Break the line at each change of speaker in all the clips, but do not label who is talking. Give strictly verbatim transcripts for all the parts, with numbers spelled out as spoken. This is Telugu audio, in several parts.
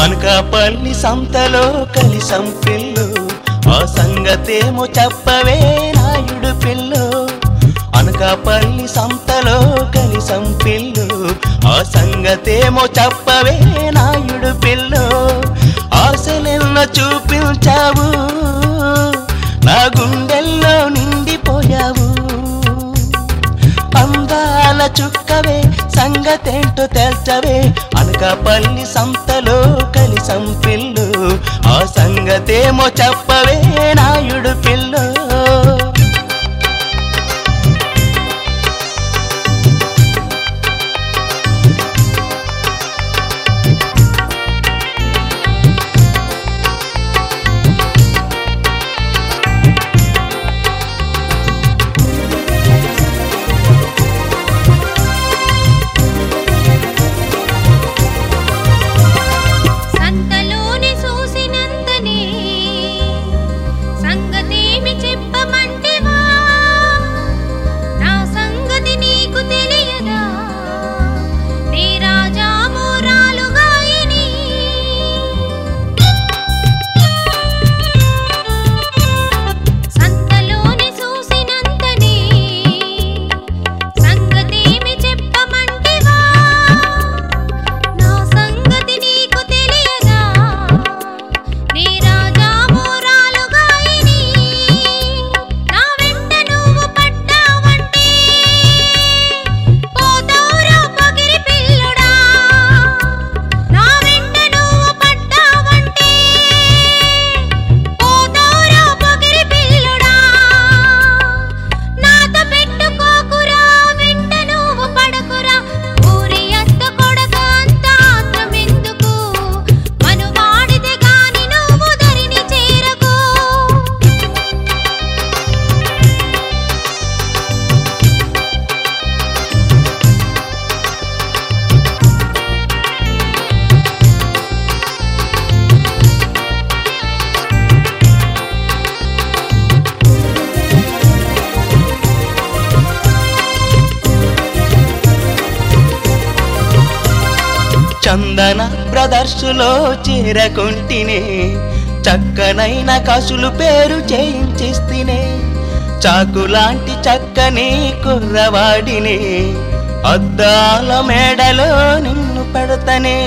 అనకాపల్లి సంతలో కలిసం పిల్లు, ఆ సంగతేమో చెప్పవే నాయుడు పిల్లు. అనకాపల్లి సంతలో కలిసం పిల్లు, ఆ సంగతేమో చెప్పవే నాయుడు పిల్లు. ఆశలెన్న చూపించావు, నా గుండెల్లో నిండిపోయావు. అందాల చుక్కవే సంగతేంటో తెల్చవే, అనకాపల్లి సంతలో కలిసం పిల్లు, ఆ సంగతేమో చెప్పవే నాయుడు పిల్లు. చందన బ్రదర్సులో చేరకుంటినే, చక్కనైన కసులు పేరు చేయించిస్తేనే. చాకులాంటి చక్కని కుర్రవాడినే, అద్దాల మేడలో నిన్ను పెడతనే.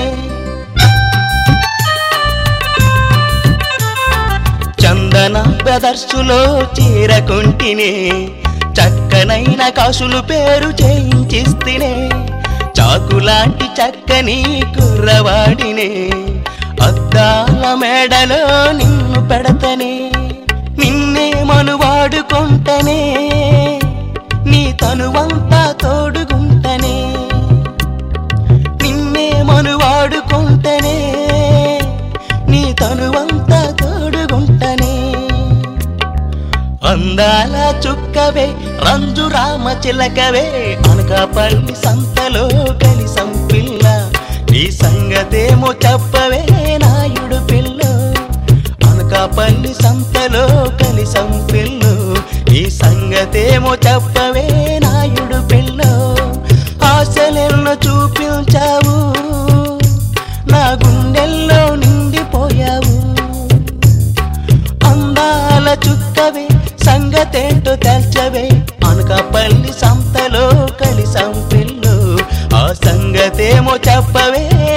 చందన బ్రదర్సులో చేరకుంటినే, చక్కనైన కసులు పేరు చేయించిస్తేనే. చాకులాంటి చక్కని కుర్రవాడినే, అద్దాల మేడలో నిన్ను పెడతనే. నిన్నే మనువాడుకుంటనే, నీ తనువంతా తోడుగుంటనే. నిన్నే మనువాడుకుంటనే, నీ తనువంతా తోడుగుంటనే. అందాల చుక్కవే రంజు రామ చిలకవే, అనకాపల్లి సంతలో కలిసం పిల్ల, నీ సంగతేమో చెప్పవే నాయుడు పిల్లు. అనకాపల్లి సంతలో కలిసం పిల్లు, నీ సంగతేమో చెప్పవే నాయుడు పిల్లు. ఆశలెన్నో చూపించావు, నా గుండెల్లో నిండిపోయావు. అందాల చుక్కవే సంగతేంటో తెల్చవే, అనకాపల్లి సంతలో కలిసం పిల్లు, ఆ సంగతేమో చెప్పవే